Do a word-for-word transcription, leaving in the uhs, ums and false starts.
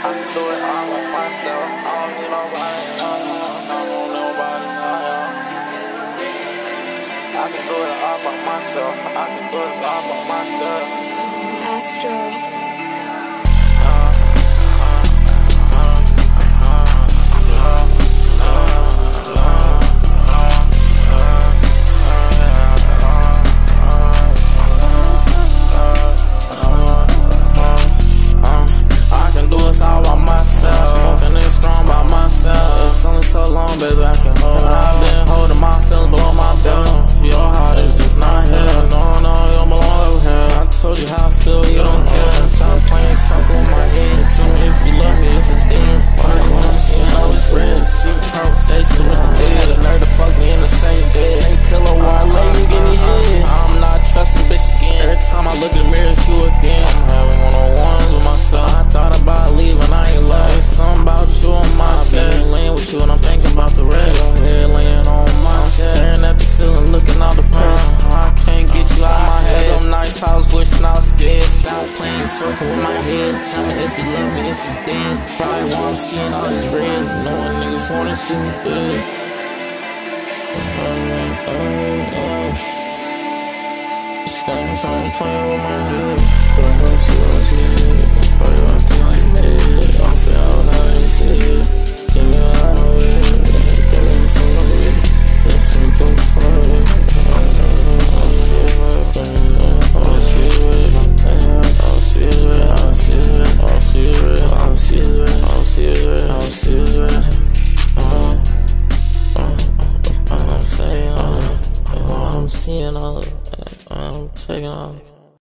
I can do it all by myself. I don't need nobody. No, no, no, no, nobody. No, no. I can do it all by myself. I can do this all by myself. Astro. Baby, I can hold. I've been holding my feelings below my belt. Your heart is just not here. No, no, you don't belong over here. I told you how I feel, you don't care. Stop playing fucking with my head. Tell me if you love me, this is dead. Why you wanna see you know it's real? See conversation with the dead. The nerve to fuck me in the same bed. Same pillow while I lay you give me head. I'm not trusting bitch again. Every time I look in the mirror, it's you again. I'm having one-on-ones with myself. I thought about leaving, I ain't love. It's something about you on my chest. Laying with you and I'm thinking about the rest. Your head laying on my chest. Staring at the ceiling, looking all depressed. I can't get you out my head. Them nice house, wishing I was dead. Stop playing fucking with my head. Tell me if you love me, this is dead. Probably wanna see all this red. Knowing niggas wanna see me dead. Uh, uh, uh. Stop playing with my head.